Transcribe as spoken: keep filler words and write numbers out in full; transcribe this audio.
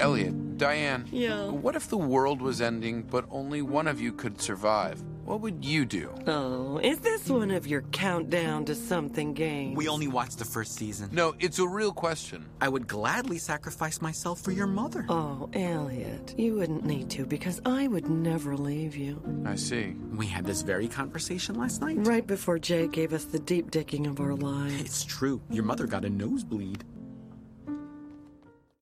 Elliot, Diane. Yeah. What if the world was ending, but only one of you could survive? What would you do? Oh, is this one of your countdown to something games? We only watched the first season. No, it's a real question. I would gladly sacrifice myself for your mother. Oh, Elliot, you wouldn't need to because I would never leave you. I see. We had this very conversation last night. Right before Jay gave us the deep digging of our lives. It's true. Your mother got a nosebleed.